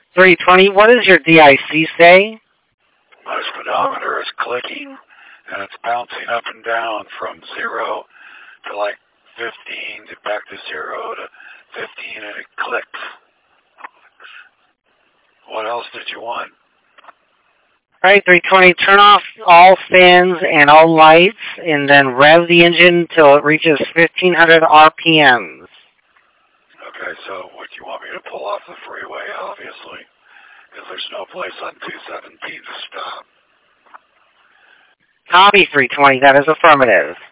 320, what does your DIC say? My speedometer is clicking, and it's bouncing up and down from 0 to like 15 to back to 0 to 15, and it clicks. What else did you want? Alright, 320, turn off all fans and all lights, and then rev the engine till it reaches 1500 RPMs. Okay, so what, you want me to pull off the freeway, obviously, because there's no place on 217 to stop. Copy, 320, that is affirmative.